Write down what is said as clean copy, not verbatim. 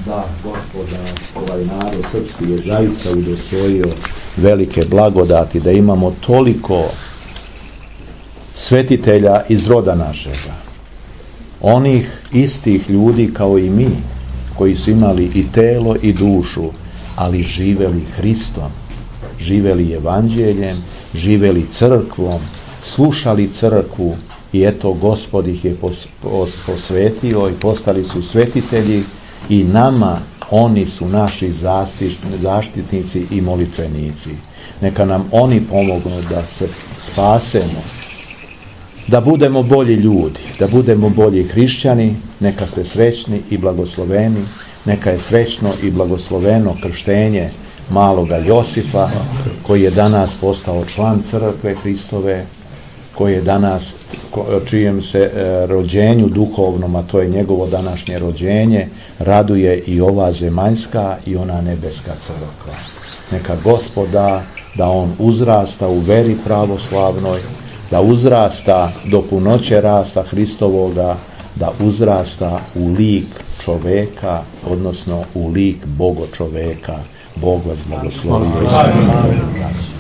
Da, Gospoda, ovaj narod srpski je zaista udostojio velike blagodati, da imamo toliko svetitelja iz roda našega. Onih istih ljudi kao i mi, koji su imali i telo i dušu, ali živeli Hristom, živeli evanđeljem, živeli crkvom, slušali crkvu i eto Gospod ih je posvetio i postali su svetitelji i nama oni su naši zaštitnici i molitvenici. Neka nam oni pomognu da se spasemo, da budemo bolji ljudi, da budemo bolji hrišćani. Neka ste srećni i blagosloveni, neka je srećno i blagosloveno krštenje maloga Josifa, koji je danas postao član crkve Hristove, koji je danas, čijem se rođenju duhovnom, a to je njegovo današnje rođenje, raduje i ova zemaljska i ona nebeska crkva. Neka Gospoda da on uzrasta u veri pravoslavnoj, da uzrasta do punoće rasta Hristovoga, da uzrasta u lik čoveka, odnosno u lik Bogo čoveka. Bog vas blagoslovio.